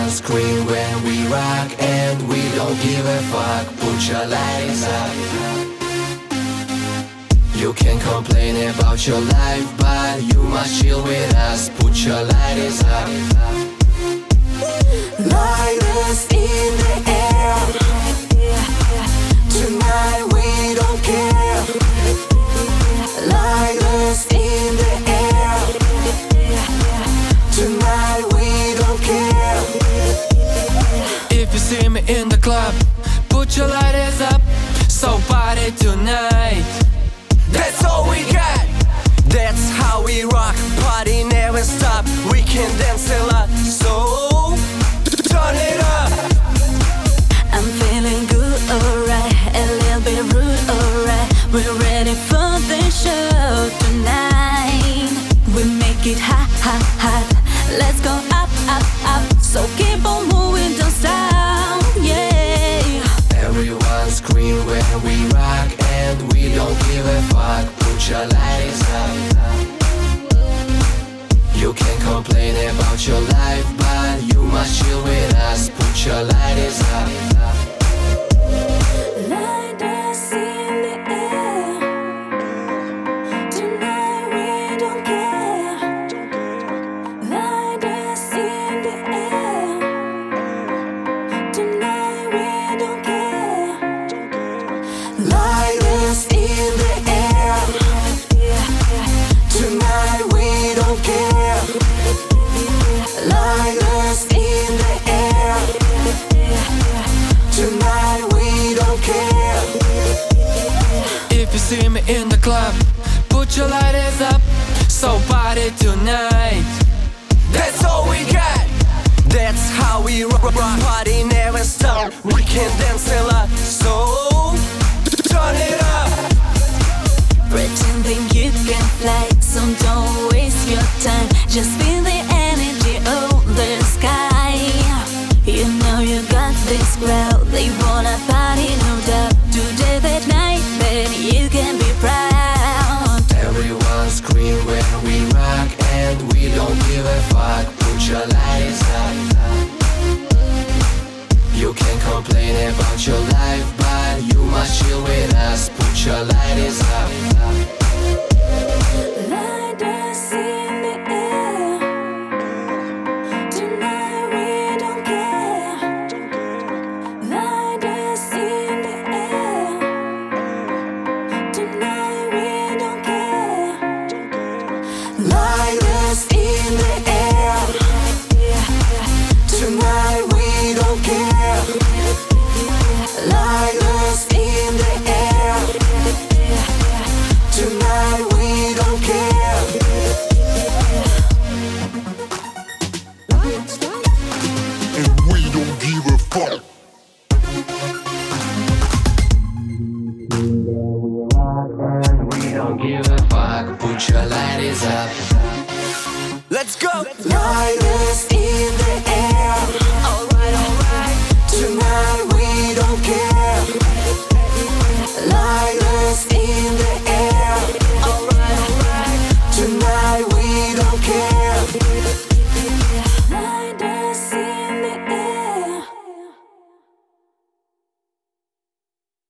Everyone scream when we rock, and we don't give a fuck. Put your lighters up. You can complain about your life, but you must chill with us. Put your lighters up. Lighters in the air. Tonight we don't care. Lighters in the air. Tonight we don't care. If you see me in the club, put your lighters up. So party tonight. That's all we got. That's how we rock. Party never stop. We can dance a lot. So turn it up. I'm feeling good, alright. A little bit rude, alright. We're ready for the show tonight. We make it hot, hot, hot. Let's go up, up, up. So keep on moving, don't stop, yeah. Everyone scream when we rock, and we don't give a fuck. Put your lighters up. You can complain about your life, but you must chill with us. Put your lighters up. Lighters in the air. Tonight we don't care. Lighters in the air. Tonight we don't care. Lighters in the air. Tonight we don't care. Lighters in the air. Tonight we don't care. If you see me in the club, put your lighters up. So party tonight. That's all we got. That's how we rock. Party never stop. We can dance a lot. So turn it up. Pretending you can fly, so don't waste your time. Just feel the energy of the sky. You know you got this crowd, they wanna party, no doubt. Today, that night, then you can be proud. Everyone scream when we rock, and we don't give a fuck. Put your lighters up. You can complain about your life, but you must chill with us. Put your lighters up. Lighters in the air. Tonight we don't care. Lighters in the air. Tonight we don't care. Lighters in the air. Tonight we don't care. Lighters in the air. Tonight we don't care. And we don't give a fuck.